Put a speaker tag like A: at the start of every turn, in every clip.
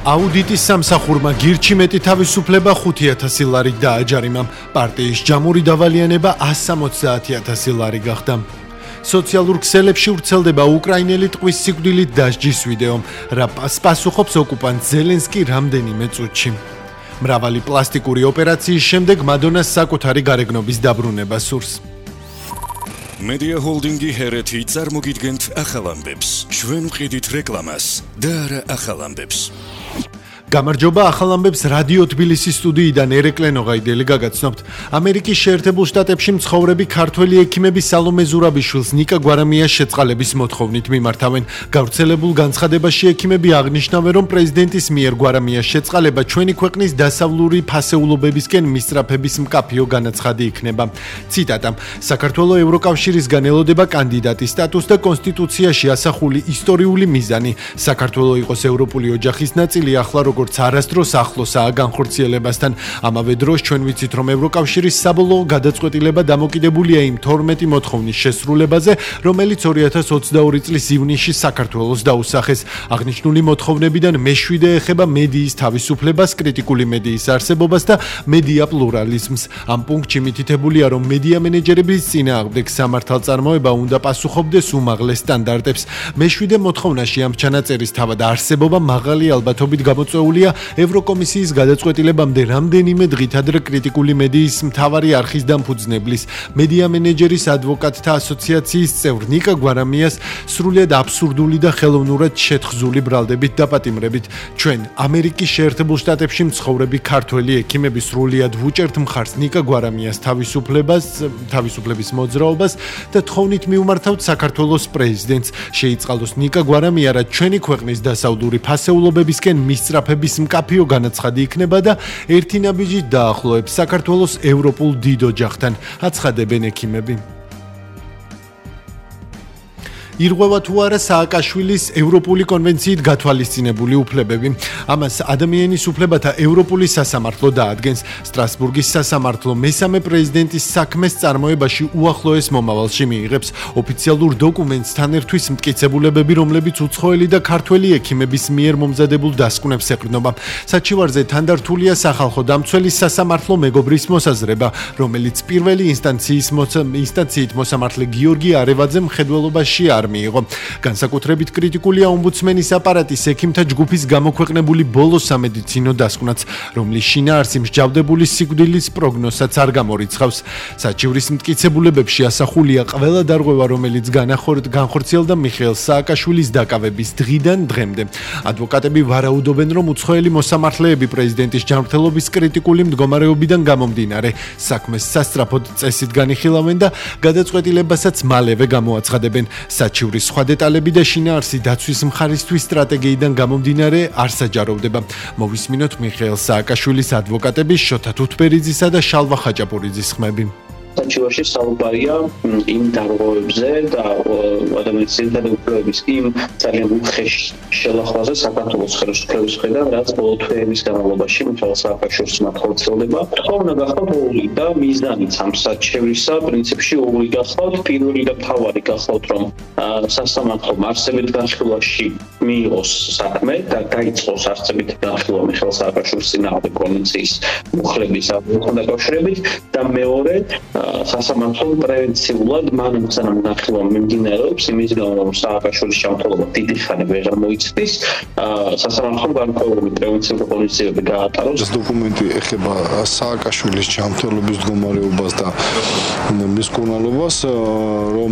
A: აუდიტის სამსახურმა გირჩი მეტი თავისუფლება 5,000 ლარი დააჯარიმა. პარტიის ჯამური დავალიანება 170,000 ლარი გახდა. სოციალურ ქსელებში ვრცელდება უკრაინელი ტყვის სიკვდილით დასჯის ვიდეო, რა პასუხობს ოკუპანტ ზელენსკი რამდენიმე წუთში. მრავალი პლასტიკური ოპერაციის შემდეგ მადონას საკუთარი გარეგნობის დაბრუნება სურს.
B: Media Holdingi Hereti წარმოგიდგენთ ახალ ამბებს. ჩვენ ვყიდით რეკლამას და არა ახალ ამბებს.
A: გამარჯობა, ახალ ამბებს რადიო თბილისის სტუდიიდან ერეკლე ნოღაიდელი გაგაცნობთ. ამერიკის შეერთებულ შტატებში მცხოვრები ქართველი ექიმები სალომე ზურაბიშვილს ნიკა გვარამიას შეწყალების მოთხოვნით მიმართავენ. გავრცელებულ განცხადებაში ექიმები აღნიშნავენ, რომ პრეზიდენტის მიერ გვარამიას შეწყალება ჩვენი ქვეყნის დასავლური ფასეულობებისკენ მისწრაფების მკაფიო განაცხადი იქნება. ციტატა: საქართველოს ევროკავშირისგან ელოდება კანდიდატის სტატუსს და კონსტიტუციაში ასახული ისტორიული მიზანი. საქართველოს იყოს ევროპული ოჯახის ნაწილი, ახლა როგორც არასდროს ახლოსაა განხორციელებასთან. ამავე დროს ჩვენ ვიცით, რომ ევროკავშირის საბოლოო გადაწყვეტილება დამოკიდებულია იმ 12 მოთხოვნის შესრულებაზე, რომელიც 2022 წლის ივნისში საქართველოს დაუსახეს. აღნიშნული მოთხოვნებიდან მე-7 ეხება მედიის თავისუფლებას, კრიტიკული მედიის არსებობას და მედია პლურალიზმს. ამ პუნქტში მითითებულია, რომ მედია მენეჯერების წინააღმდეგ სამართალწარმოება უნდა პასუხობდეს უმაღლეს სტანდარტებს. მე-7 მოთხოვნაში ამ ჩანაწერის თავად არსებობა მაღალი ალბათობით გამოწვეულია ევროკომისიის გადაწყვეტილებამდე რამდენიმე დღით ადრე კრიტიკული მედიის მთავარი არხის დამფუძნებლის, მედია მენეჯერის ადვოკატთა ასოციაციის წევრ ნიკა გვარამიას სრულიად აბსურდული და ხელოვნურად შეთხზული ბრალდებით დაპატიმრებით. ჩვენ ამერიკის შეერთებულ შტატებში მცხოვრები ქართველი ექიმები სრულიად ვუჭერთ მხარს ნიკა გვარამიას თავისუფლების მოძრაობას და თხოვნით მივმართავთ საქართველოს პრეზიდენტს. შეიწყალოს ნიკა გვარამია, რაც ჩვენი ქვეყნის დასავლური ფასეულობებისკენ მისწრაფების მკაფიო განაცხადი იქნება და ერთი ნაბიჯით დაახლოებს საქართველოს ევროპულ დიდ ოჯახთან, აცხადებენ ექიმები. ირღვევა თუ არა სააკაშვილის ევროპული კონვენციით გათვალისწინებული უფლებები. ამას ადამიანის უფლებათა ევროპული სასამართლო დაადგენს. სტრასბურგის სასამართლო მესამე პრეზიდენტის საქმეს წარმოებაში უახლოეს მომავალში მიიღებს. ოფიციალურ დოკუმენტსთან ერთვის მტკიცებულებები, რომლებიც უცხოელი და ქართველი ექიმების მიერ მომზადებულ დასკვნებს ეყრდნობა. საჩივარზე თანდართულია სახალხო დამცველის სასამართლო მეგობრის მოსაზრება, რომელიც პირველი ინსტანციით მოსამართლე გიორგი არევაძემ მხედველობაში არ მიიღო. განსაკუთრებით კრიტიკულია ომბუდსმენის აპარატის ექიმთა ჯგუფის გამოქვეყნებული ბოლო სამედიცინო დასკვნაც, რომლის შინაარსი მსჯავრდებული სიკვდილის პროგნოზსაც არ გამორიცხავს. საჩივრის მტკიცებულებებში ასახულია ყველა დარღვევა, რომელიც განხორციელდა მიხეილ სააკაშვილის დაკავების დღიდან დღემდე. ადვოკატები ვარაუდობენ, რომ უცხოელი მოსამართლეები პრეზიდენტის ჯანმრთელობის კრიტიკული მდგომარეობიდან გამომდინარე საქმეს სასწრაფოდ წესით განიხილავენ და გადაწყვეტილებასაც მალევე გამოაცხადებენ. საჩივრის სხვა დეტალები და შინაარსი დაცვის მხარისთვის სტრატეგიიდან გამომდინარე არ საჯაროვდება. მოვისმინოთ მიხეილ სააკაშვილის ადვოკატების შოთა თუთბერიძისა და შალვა ხაჭაპურიძის ხმები.
C: საჩივარში საუბარია იმ დარღვევებზე და ადამიანის ძირითადი უფლებების იმ ძალიან უხეშ შელახვაზე საქართველოს ხელისუფლების მხრიდან, რაც ბოლო თვეების განმავლობაში მიხეილ სააკაშვილს მოხორციელდება. თხოვნა გახლავთ ორი და მიზანიც ამ საჩივრისა პრინციპში ორი გახლავთ. პირველი და მთავარი გახლავთ, რომ სასამართლომ არსებით განხილვაში მიიღოს საქმე და დაიწყოს არსებით განხილვა მიხეილ სააკაშვილის წინააღმდეგ კონვენციის მუხლების აღებასთან დაკავშირებით და მეორე სასამართლომ პრევენციულად მანამ სანამ განხილვა მიმდინარეობს, იმის გამო რომ სააკაშვილის ჯანმრთელობა დიდი ხანი ვეღარ მოიცდის, სასამართლომ განკვეული პრევენციული პოლიციები გაატაროს.
D: ეს დოკუმენტი ეხება სააკაშვილის ჯანმრთელობის მდგომარეობას და მის მკურნალობას, რომ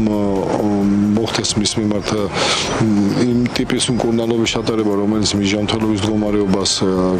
D: მოხდეს მის მიმართ იმ ტიპის მკურნალობის ჩატარება, რომელიც მის ჯანმრთელობის მდგომარეობას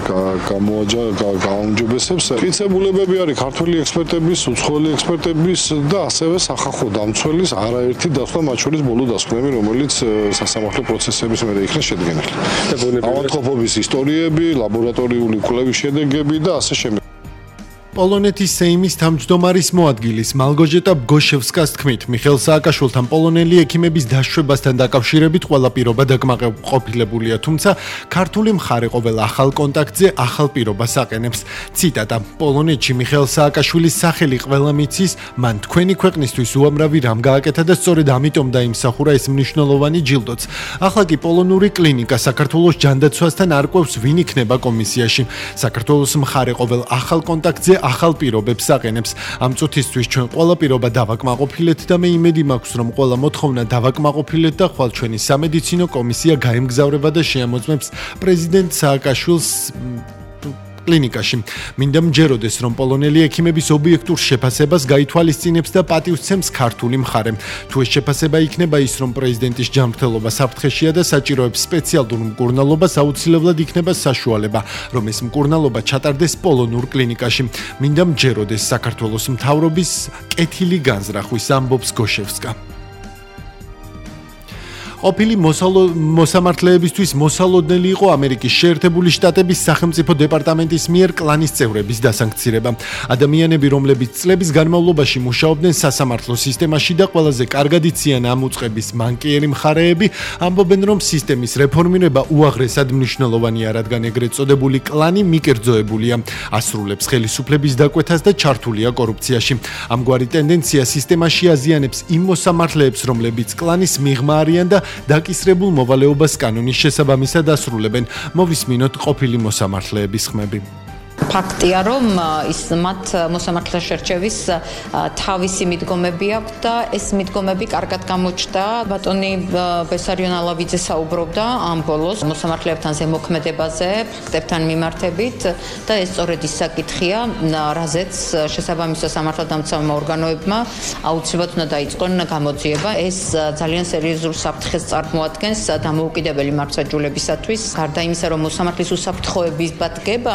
D: გააუმჯობესებს. მტკიცებულებები არის ქართველი ექსპერტების, უცხოელი ექსპერტების და ასევე სახალხო დამცველის არაერთი დასკვნა, მათ შორის ბოლო დასკვნები, რომელიც სასამართლო პროცესების მერე იქნა შედგენილი. ავადმყოფობის ისტორიები, ლაბორატორიული კვლევის შედეგები და ასე შემდეგ.
A: პოლონეთის სეიმის თავმჯდომარის მოადგილის მალგოჟეტა ბგოშევსკას თქმით, მიხეილ სააკაშვილთან პოლონელი ექიმების დაშვებასთან დაკავშირებით ყველა პირობა დაკმაყოფილებულია, თუმცა ქართული მხარე ყოველ ახალ კონტაქტზე ახალ პირობას აყენებს. ციტატა: პოლონეთში მიხეილ სააკაშვილის სახელი ყველა მიცის, მან თქვენი ქვეყნისთვის უამრავი რამ გააკეთა და სწორედ ამიტომ დაიმსახურა ეს მნიშვნელოვანი ჯილდოც. ახლა კი პოლონური კლინიკა საქართველოს ჯანდაცვასთან არკვევს, ვინ იქნება კომისიაში. საქართველოს მხარე ყოველ ახალ კონტაქტზე ახალ პირობებს აყენებს. ამ წუთისთვის ჩვენ ყველა პირობა დავაკმაყოფილეთ და მე იმედი მაქვს, რომ ყველა მოთხოვნა დავაკმაყოფილეთ და ხვალ ჩვენი სამედიცინო კომისია გაემგზავრება და შეამოწმებს პრეზიდენტ სააკაშვილს კლინიკაში. მინდა მჯეროდეს, რომ პოლონელი ექიმების ობიექტურ შეფასებას გაითვალისწინებს და პატივსცემს ქართული მხარე. თუ ეს შეფასება იქნება ის, რომ პრეზიდენტის ჯანმრთელობა საფრთხეშია და საჭიროებს სპეციალურ მკურნალობას, აუცილებლად იქნება საშუალება, რომ ეს მკურნალობა ჩატარდეს პოლონურ კლინიკაში. მინდა მჯეროდეს საქართველოს მთავრობის კეთილი განზრახვის, ამბობს გოშევსკა. ყოფილი მოსამართლეებისთვის მოსალოდნელი იყო ამერიკის შეერთებული შტატების სახელმწიფო დეპარტამენტის მიერ კლანის წევრების დასანქცირება. ადამიანები, რომლებიც წლების განმავლობაში მუშაობდნენ სასამართლო სისტემაში და ყველაზე კარგად იციან ამ უწყების მანკიერი მხარეები, ამბობენ, რომ სისტემის რეფორმირება უაღრესად მნიშვნელოვანია, რადგან ეგრეთ წოდებული კლანი მიკერძოებულია, ასრულებს ხელისუფლების დაკვეთას და ჩართულია კორუფციაში. ამგვარი ტენდენცია სისტემაში აზიანებს იმ მოსამართლეებს, რომლებიც კლანის მიღმა არიან და დაკისრებულ მოვალეობას კანონის შესაბამისად ასრულებენ. მოვისმინოთ ყოფილი მოსამართლეების ხმები.
E: ფაქტია, რომ ის მათ მოსამართლე შერჩევის თავისი მიდგომები აქვს და ეს მიდგომები კარგად გამოჩნდა. ბატონი ბესარიონ ალავიძე საუბრობდა ამ ბოლოს მოსამართლეებთან ზემოქმედებაზე, ფაქტებთან მიმართებით და ეს სწორედ ის საკითხია, რაზეც შესაბამისო სამართალდამცავმა ორგანოებმა აუცილებლად უნდა დაიწყონ გამოძიება. ეს ძალიან სერიოზულ საფრთხეს წარმოადგენს დამოუკიდებელი მართლმსაჯულებისათვის. გარდა იმისა, რომ მოსამართლის უსაფრთხოების ბადგება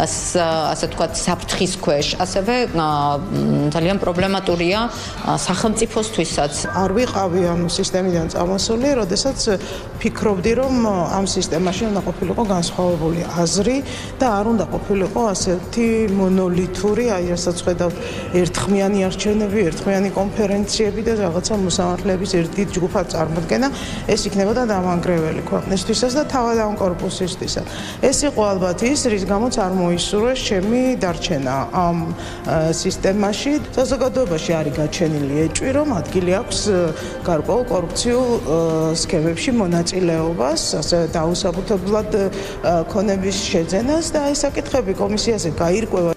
E: ასე თქვათ საფრთხის ქვეშ, ასევე ძალიან პრობლემატურია სახელმწიფოსთვისაც.
F: არ ვიყავი ამ სისტემიდან წამოსული, როდესაც ფიქრობდი, რომ ამ სისტემაში უნდა ყოფილიყო განსხვავებული აზრი და არ უნდა ყოფილიყო ასეთი მონოლითური, რასაც ხედავთ, ერთხმიანი არჩევნები, ერთხმიანი კონფერენციები და რაღაცა მოსამართლეების ერთ დიდ ჯგუფად წარმოდგენა, ეს იქნებოდა დამანგრეველი ქვეყნისთვისაც და თავად ამ კორპუსისთვისაც. ეს იყო ალბათ ის, რის გამოც არ მოისურვეს ჩემი დარჩენა ამ სისტემაში. საზოგადოებაში არის გაჩენილი ეჭვი, რომ ადგილი აქვს გარკვეულ კორუფციულ სქემებში მონაწილეობას, ასე დაუსაბუთებლად ქონების შეძენას და ეს საკითხები კომისიაზე გაირკვევა.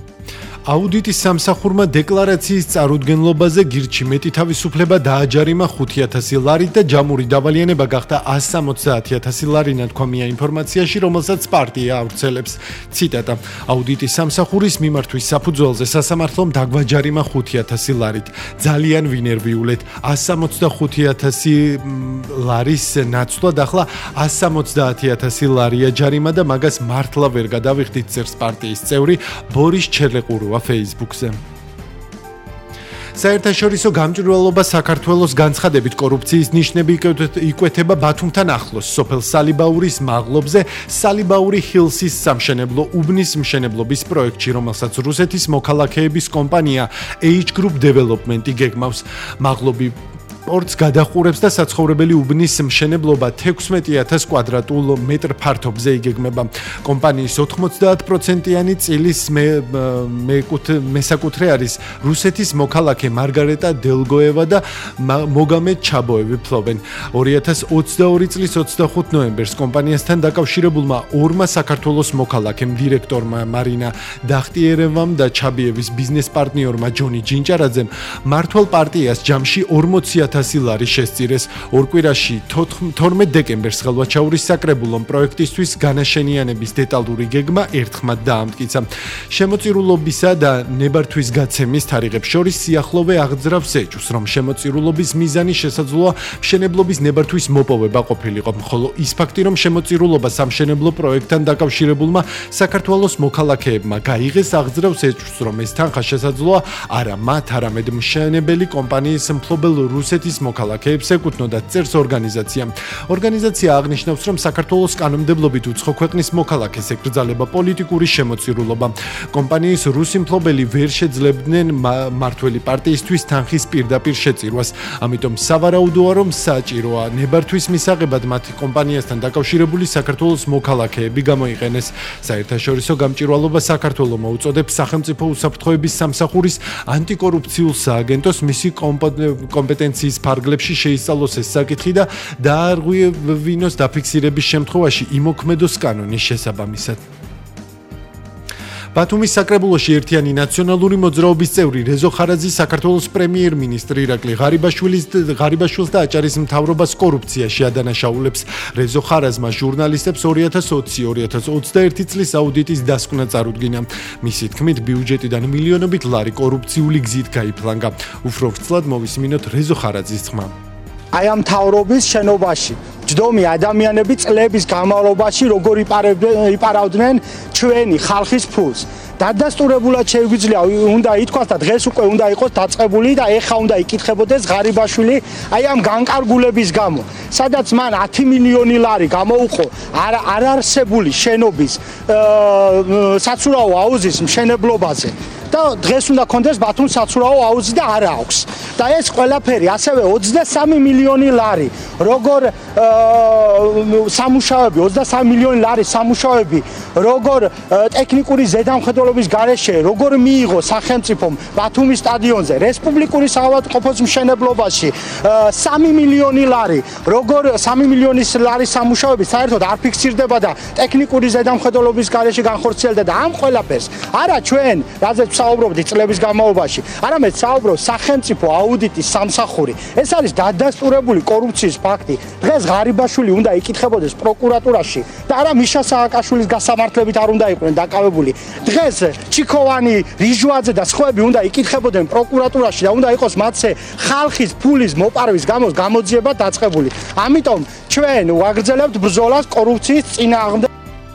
A: აუდიტის სამსახურმა დეკლარაციის წარუდგენლობაზე გირჩი მეტი თავისუფლება დააჯარიმა 5,000 ლარით და ჯამური დავალიანება გახდა 170,000 ლარი ნათქვამია ინფორმაციაში, რომელსაც პარტია ავრცელებს. ციტატა: აუდიტის სამსახურის მიმართვის საფუძველზე სასამართლომ დაგვაჯარიმა 5,000 ლარით. ძალიან ვინერვიულეთ. 165,000 ლარის ნაცვლად ახლა 170,000 ლარია ჯარიმა და მაგას მართლა ვერ გადავიხდით, წერს პარტიის წევრი ბორის ჩერლეყურუ Facebook-ზე. საერთაშორისო გამჭვირვალობა საქართველოს განცხადებით კორუფციის ნიშნები იკვეთება ბათუმთან ახლოს, სოფელ სალიბაურის მაღლობზე, სალიბაური ჰილსის სამშენებლო უბნის მშენებლობის პროექტში, რომელსაც რუსეთის მოქალაქეების კომპანია H Group Development გეგმავს. მაღლობი პორტს გადახურებს და საცხოვრებელი უბნის მშენებლობა 16,000 კვადრატულ მეტრ ფართობზე იგეგმება. კომპანიის 90%-იანი წილის მესაკუთრე არის რუსეთის მოქალაქე მარგარეტა დელგოევა და მოგამედ ჩაბოევი ფლობენ. 2022 წლის 25 ნოემბერს კომპანიასთან დაკავშირებულმა ორმა საქართველოს მოქალაქემ, დირექტორმა მარინა დახტიერევამ და ჩაბიევის ბიზნეს პარტნიორმა ჯონი ჯინჭარაძემ მართვალ პარტიას ჯამში 40,000 ლარი შესწირეს. ორ კვირაში 12 დეკემბერს ხელვაჩაურის საკრებულომ პროექტისთვის განაშენიანების დეტალური გეგმა ერთხმად დაამტკიცა. შემოწირულობისა და ნებართვის გაცემის თარიღებს შორის სიახლოვე აღძრავს ეჭვს, რომ შემოწირულობის მიზანი შესაძლოა მშენებლობის ნებართვის მოპოვება ყოფილიყო, ხოლო ის ფაქტი, რომ შემოწირულობა სამშენებლო პროექტთან დაკავშირებულმა საქართველოს მოქალაქეებმა გაიღეს, აღძრავს ეჭვს, რომ ეს თანხა შესაძლოა არა მათ, არამედ მშენებელი კომპანიის მფლობელ რუსეთის რუსეთის მოქალაქეებს ეკუთვნოდათ, წერს ორგანიზაციამ. ორგანიზაცია აღნიშნავს, რომ საქართველოს კანონმდებლობით უცხო ქვეყნის მოქალაქეს ეკრძალება პოლიტიკური შემოწირულობა. კომპანიის რუსი მფლობელი ვერ შეძლებდნენ მართველი პარტიისთვის თანხის პირდაპირ შეწირვას. ამიტომ სავარაუდოა, რომ საჭიროა ნებართვის მისაღებად მათი კომპანიასთან დაკავშირებული საქართველოს მოქალაქეები გამოიყენეს. საერთაშორისო გამჭვირვალობა საქართველოს უწოდებს სახელმწიფო უსაფრთხოების სამსახურის ანტიკორუფციულ სააგენტოს მისი კომპეტენციის ფარგლებში შეისწავლოს ეს საკითხი და დაარღვევინოს დაფიქსირების შემთხვევაში იმოქმედოს კანონის შესაბამისად. ბათუმის საკრებულოში ერთიანი ნაციონალური მოძრაობის წევრი რეზო ხარაძე საქართველოს პრემიერ-მინისტრ ირაკლი ღარიბაშვილს და აჭარის მთავრობას კორუფციაში ადანაშაულებს. რეზო ხარაზმა ჟურნალისტებს 2020-2021 წლის აუდიტის დასკვნა წარუდგინა. მისი თქმით, ბიუჯეტიდან მილიონობით ლარი კორუფციული გზით გაიფლანგა. უფრო ვრცლად მოვისმინოთ რეზო ხარაძის თქმა.
G: აი ამ მთავრობის შენობაში ჯდომი ადამიანები წლების განმავლობაში როგორ იპარავდნენ ჩვენი ხალხის ფულს. დადასტურებულად შეგვიძლია უნდა ითქვას და დღეს უკვე უნდა იყოს დაწყებული და ეხა უნდა იკითხებოდეს ღარიბაშვილი აი ამ განკარგულების გამო, სადაც მან 10 მილიონი ლარი გამოუყო არარსებული შენობის საცურაო აუზის მშენებლობაზე. და დღეს უნდა კონდეს ბათუმ საცურაო აუზი და არა აქვს. და ეს ყველაფერი ასევე 23 მილიონი ლარი, როგორ სამუშაოები, 23 მილიონი ლარი სამუშაოები, როგორ ტექნიკური ზედამხედველობის გარეშე, როგორ მიიღო სახელმწიფომ ბათუმის სტადიონზე, რესპუბლიკური საავადმყოფოს მშენებლობაში 3 მილიონი ლარი, როგორ 3 მილიონის ლარი სამუშაოები საერთოდ არ ფიქსირდება და ტექნიკური ზედამხედველობის გარეშე განხორციელდა და ამ ყველაფერს არა ჩვენ, რაზეც საუბრობთ წლების განმავლობაში, არამედ საუბრობს სახელმწიფო აუდიტის სამსახური. ეს არის დადასტურებული კორუფციის ფაქტი. დღეს ღარიბაშვილი უნდა იკითხებოდეს პროკურატურაში და არა მიშა სააკაშვილის გასამართლებით არ უნდა იყვნენ დაკავებული. დღეს ჩიქოვანი, რიჟვაძე და სხვაები უნდა იკითხებოდნენ პროკურატურაში და უნდა იყოს მათზე ხალხის ფულის მოპარვის გამო გამოძიება დაწყებული. ამიტომ ჩვენ ვაგრძელებთ ბრძოლას კორუფციის წინააღმდეგ.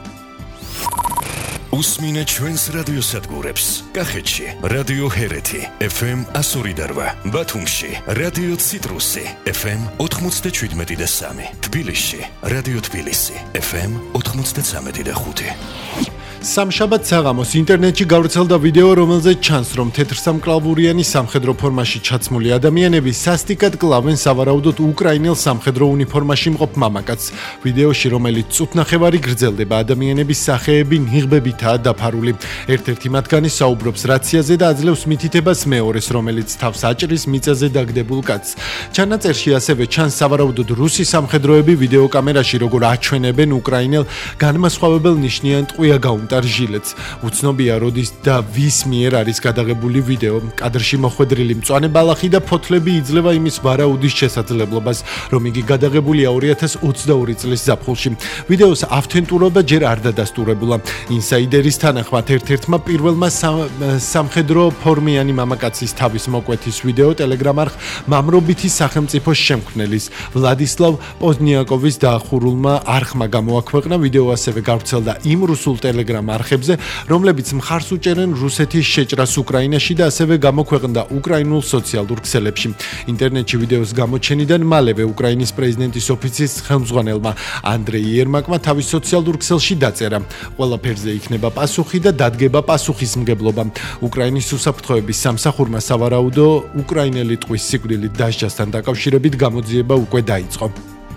B: უსმინე ჩვენს რადიოსადგურებს. კახეთში რადიო ჰერეთი FM 102.8, ბათუმში რადიო ციტრუსი FM 97.3, თბილისში რადიო თბილისი FM 93.5.
A: სამშაბათ საღამოს ინტერნეტში გავრცელდა ვიდეო, რომელზეც ჩანს, რომ თეთრსამკლავურიანი სამხედრო ფორმაში ჩაცმული ადამიანები სასტიკად კლავენ სავარაუდოდ უკრაინელ სამხედრო უნიფორმაში მყოფ მამაკაცს. ვიდეოში, რომელიც წუთნახევარი გრძელდება, ადამიანების სახეები ნიღბებითაა დაფარული. ერთ-ერთი მათგანი საუბრობს რაციაზე და აძლევს მითითებას მეორეს, რომელიც თავს აჭრის მიწაზე დაგდებულ კაცს. ჩანაწერში ასევე ჩანს სავარაუდოდ რუსი სამხედროები ვიდეოკამერაში, როგორ აჩვენებენ უკრაინელ განმასხვავებელ ნიშნიან ტყვია გაუმტარ ჟილეტს. უცნობია როდის და ვის მიერ არის გადაღებული ვიდეო. კადრში მოხვედრილი მწვანე ბალახი და ფოთლები იძლევა იმის ვარაუდის შესაძლებლობას, რომ იგი გადაღებულია 2022 წლის ზაფხულში. ვიდეოს ავთენტურობა ჯერ არ დადასტურებულა. ინსაიდერის თანახმად ერთ-ერთმა პირველმა სამხედრო ფორმიანი მამაკაცის თავის მოკვეთის ვიდეო ტელეგრამ არხ მამრობითი სახელმწიფოს შემქმნელის ვლადისლავ პოზნიაკოვის დაახურულმა არხმა გამოაქვეყნა. ვიდეო ასევე გავრცელდა იმ რუსულ ტელეგრამ არხებზე, რომლებიც მხარს უჭერენ რუსეთის შეჭრას უკრაინაში და ასევე გამოქვეყნდა უკრაინულ სოციალურ ქსელებში. ინტერნეტში ვიდეოს გამოჩენიდან მალევე უკრაინის პრეზიდენტის ოფისის ხელმძღვანელმა ანდრეი იერმაკმა თავის სოციალურ ქსელში დაწერა: ყველაფერზე იქნება პასუხი და დადგება პასუხისმგებლობა. უკრაინის უსაფრთხოების სამსახურმა სავარაუდო უკრაინელი ტყვის სიკვდილით დასჯასთან დაკავშირებით გამოძიება უკვე დაიწყო.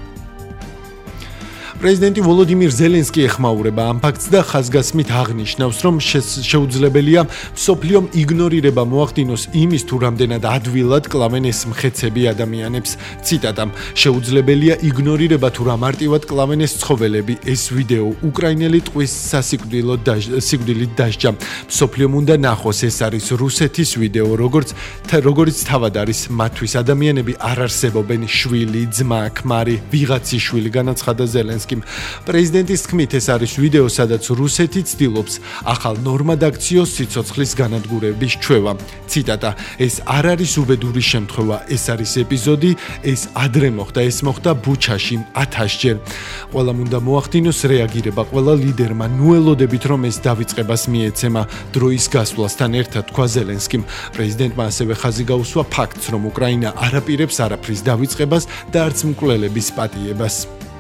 A: პრეზიდენტი ვოლოდიმირ ზელენსკი ეხმაურება ამ ფაქტს და ხაზგასმით აღნიშნავს, რომ შეუძლებელია მსოფლიომ იგნორირება მოახდინოს იმის თუ რამდენად ადვილად კლავენ ეს მხეცები ადამიანებს. ციტატა: შეუძლებელია იგნორირება თუ რა მარტივად კლავენ ეს ცხოველები. ეს ვიდეო უკრაინელი ტყვის სიკვდილით დასჯა. მსოფლიომ უნდა ნახოს, ეს არის რუსეთის ვიდეო, როგორც თავად არის მათთვის ადამიანები არ არსებობენ, შვილი, ძმა, ქმარი, ვიღაცის შვილი, განაცხადა ზელენსკი. ზელენსკიმ. პრეზიდენტის თქმით, ეს არის ვიდეო, სადაც რუსეთი ცდილობს ახალ ნორმად აქციოს სიცოცხლის განადგურების ჩვევა. ციტატა: ეს არ არის უბედური შემთხვევა, ეს არის ეპიზოდი, ეს ადრე მოხდა, ეს მოხდა ბუჩაში 1000-ჯერ. ყველამ უნდა მოახდინოს რეაგირება, ყველა ლიდერმა ნუ ელოდებით, რომ ეს დავიწყებას მიეცემა დროის გასვლასთან ერთად, თქვა ზელენსკიმ. პრეზიდენტმა ასევე ხაზი გაუსვა ფაქტს, რომ უკრაინა არ აპირებს არაფრის დავიწყებას და არც მკვლელების პატიებას.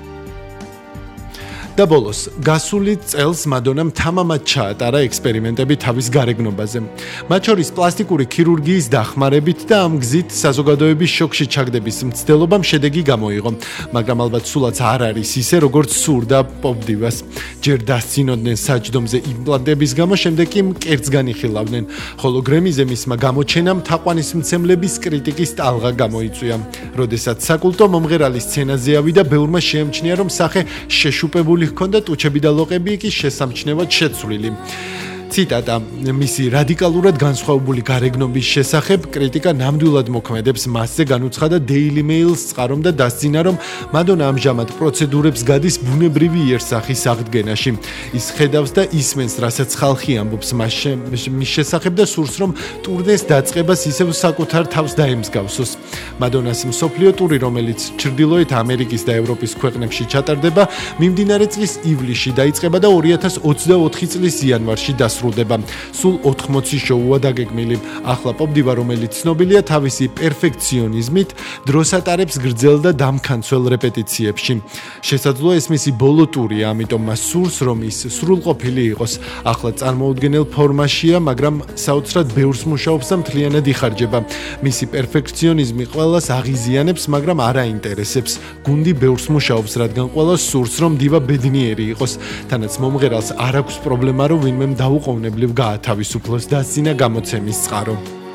A: და ბოლოს, გასული წელს მადონამ თამამად ჩაატარა ექსპერიმენტები თავის გარეგნობაზე. მათ შორის პლასტიკური ქირურგიის დახმარებით და ამ გზით საზოგადოების შოკში ჩაგდების მცდელობამ შედეგი გამოიღო, მაგრამ ალბათ სულაც არ არის ისე, როგორც სურდა პოპდივას. ჯერ დასცინოდნენ საჯდომზე იმპლანტების გამო, შემდეგ კი მკერდს განიხილავდნენ, ხოლო გრემიზე მისმა გამოჩენამ თაყვანისმცემლების კრიტიკის ტალღა გამოიწვია. როდესაც საკულტო მომღერალი სცენაზე ავიდა, ბევრმა შეამჩნია, რომ სახე შეშუპებული ჰქონდა ტუჩები და ლოყები კი შესამჩნევად შეცვლილი. ციტატა: მისი რადიკალურად განსხვავებული გარეგნობის შესახებ კრიტიკა ნამდვილად მოქმედებს მასზე, განუცხადა Daily Mail-ს წყარომ და დასძინა, რომ მადონა ამჟამად პროცედურებს გადის ბუნებრივი იერსახის აღდგენაში. ის ხედავს და ისმენს, რასაც ხალხი ამბობს მის შესახებ და სურს, რომ ტურნეს დაწყებას ისევ საკუთარ თავს დაემსგავსოს. მადონას მსოფლიო ტური, რომელიც ჩრდილოეთ ამერიკის და ევროპის ქვეყნებში ჩატარდება, მიმდინარე წლის ივლისში დაიწყება და 2024 წლის იანვარში დასრულდება. სულ 80 შოუა დაგეგმილი. ახლა პოპდივა, რომელიც ცნობილია თავისი პერფექციონიზმით, დროს ატარებს გრძელ და დამქანცველ რეპეტიციებში. შესაძლოა ეს მისი ბოლო ტურია, ამიტომ მას სურს, რომ ის სრულყოფილი იყოს. ახლა წარმოუდგენელ ფორმაშია, მაგრამ საოცრად ბევრს მუშაობს და მთლიანად იხარჯება. მისი პერფექციონიზმი ყველას აღიზიანებს, მაგრამ არ აინტერესებს. გუნდი ბევრს მუშაობს, რადგან ყველას სურს, რომ დივა ბედნიერი იყოს. თანაც მომღერალს არ აქვს პრობლემა, რომ ვინმე დაუყოვნებლივ გაათავისუფლოს, დასძინა გამოცემის წყარო.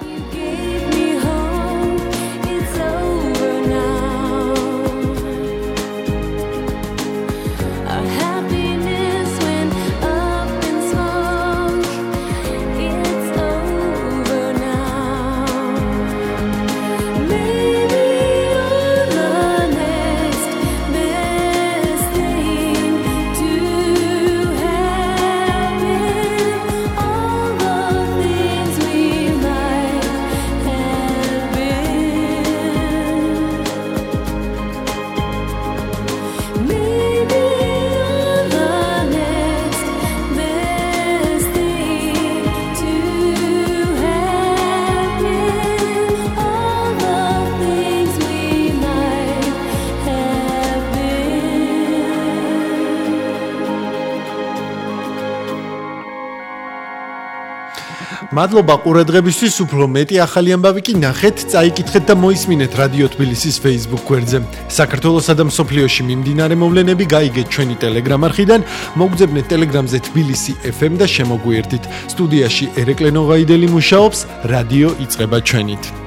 A: მადლობა ყურადღებისთვის, უფრო მეტი ახალი ამბავი კი ნახეთ, წაიკითხეთ და მოისმინეთ რადიო თბილისის Facebook გვერდზე. საქართველოსა და მსოფლიოში მიმდინარე მოვლენები გაიგეთ ჩვენი Telegram არხიდან, მოგძებნეთ Telegramზე თბილისი FM და შემოგვიერთით. სტუდიაში ერეკლე ნოღაიდელი მუშაობს, რადიო იწყება ჩვენით.